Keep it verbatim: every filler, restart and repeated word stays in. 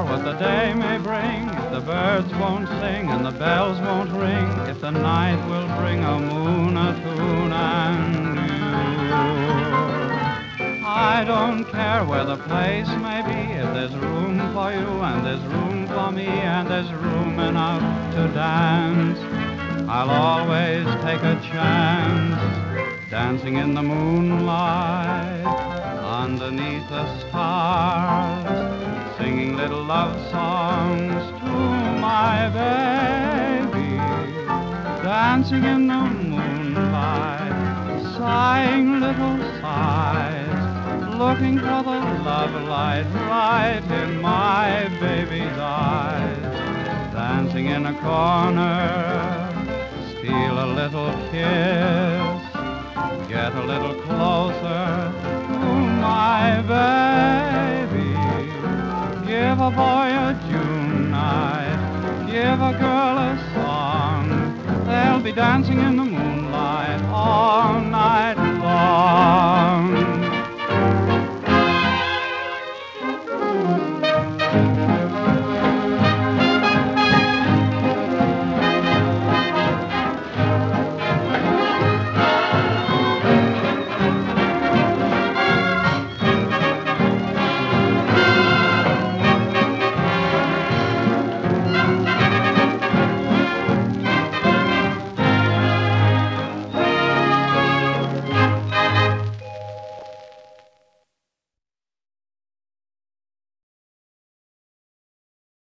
care what the day may bring, if the birds won't sing and the bells won't ring, if the night will bring a moon, a tune, and you. I don't care where the place may be, if there's room for you and there's room for me and there's room enough to dance. I'll always take a chance, dancing in the moonlight, underneath the stars, singing little love songs to my baby, dancing in the moonlight, sighing little sighs, looking for the love light right in my baby's eyes, dancing in a corner, steal a little kiss, get a little closer to my baby. Give a boy a June night, give a girl a song, they'll be dancing in the